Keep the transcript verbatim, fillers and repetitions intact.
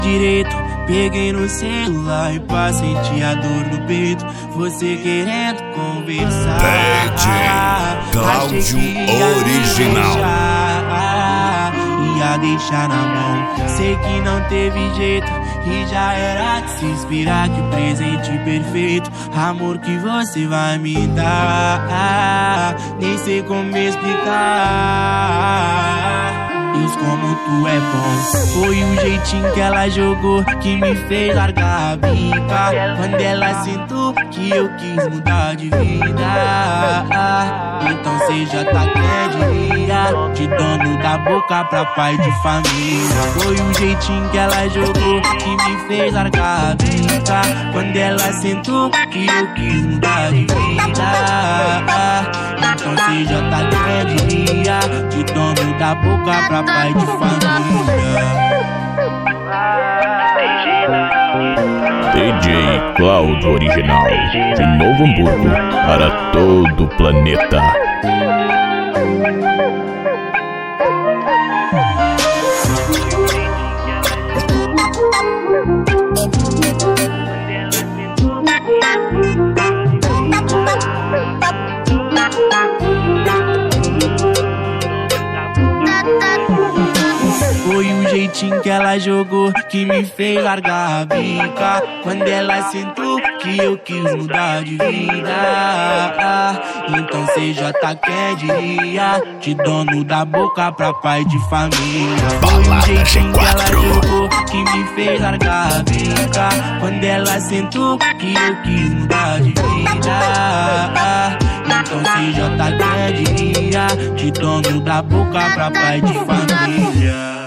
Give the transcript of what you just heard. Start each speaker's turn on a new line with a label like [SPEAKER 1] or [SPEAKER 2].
[SPEAKER 1] direito. Peguei no celular e passei a dor no peito. Você querendo conversar.
[SPEAKER 2] D J Cláudio Original.
[SPEAKER 1] Ia deixar na mão. Sei que não teve jeito e já era de se inspirar. Que presente perfeito, amor que você vai me dar. Nem sei como explicar. Deus, como tu é bom. Foi o jeitinho que ela jogou que me fez largar a bica. Quando ela sentou que eu quis mudar de vida. Então cê já tá quietinha, de dono da boca pra pai de família. Foi o jeitinho que ela jogou que me fez largar a bica. Quando ela sentou que eu quis mudar de vida. Então cê já tá quietinha, de dono da boca pra pai de família.
[SPEAKER 3] D J Cláudio Original, de Novo Hamburgo para todo o planeta.
[SPEAKER 1] Foi o jeitinho que ela jogou que me fez largar a bica. Quando ela sentou que eu quis mudar de vida. Então cê já tá quietinha, de dono da boca pra pai de família. Foi o jeitinho que ela jogou que me fez largar a bica. Quando ela sentou que eu quis mudar de vida. Então cê já tá quietinha, de dono da boca pra pai de família.